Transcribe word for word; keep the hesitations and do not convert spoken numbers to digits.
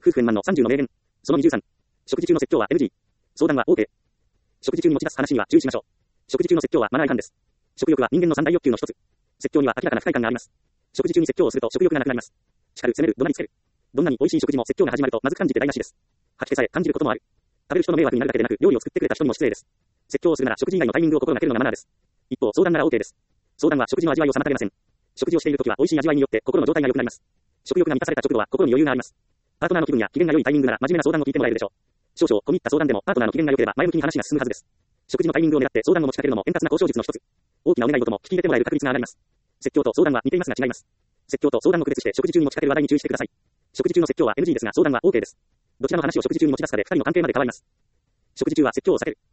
夫婦円満のさんじゅうの名言。そのにじゅうさん。食事中の説教は エヌジー。相談は オーケー。食事中に持ち出す話には注意しましょう。食事中の説教はマナー違反です。食欲は人間の三大欲求の一つ。説教には明らかな不快感があります。食事中に説教をすると食欲がなくなります。叱る、責める、怒鳴りつける。どんなに美味しい食事も説教が始まるとまずく感じて台無しです。吐き気さえ感じることもある。食べる人の迷惑になるだけでなく、料理を作ってくれた人にも失礼です。説教をするなら食事以外のタイミングを心がけるのがマナーです。一方、相談なら オーケー です。相談は食事の味わいを妨げません。食事をしているときは美味しい味わいによって心の状態が良くなります。食欲が満たされた直後は心に余裕があります。パートナーの気分や機嫌が良いタイミングなら真面目な相談を聞いてもらえるでしょう。少々込み入った相談でもパートナーの機嫌が良ければ前向きに話が進むはずです。食事のタイミングを狙って相談を持ちかけるのも円滑な交渉術の一つ。大きなお願い事も聞き入れてもらえる確率が上がります。説教と相談は似ていますが違います。説教と相談を区別して食事中に持ちかける話題に注意してください。食事中の説教は エヌジー ですが相談は オーケー です。どちらの話を食事中に持ち出すかでふたりの関係まで変わります。食事中は説教を避ける。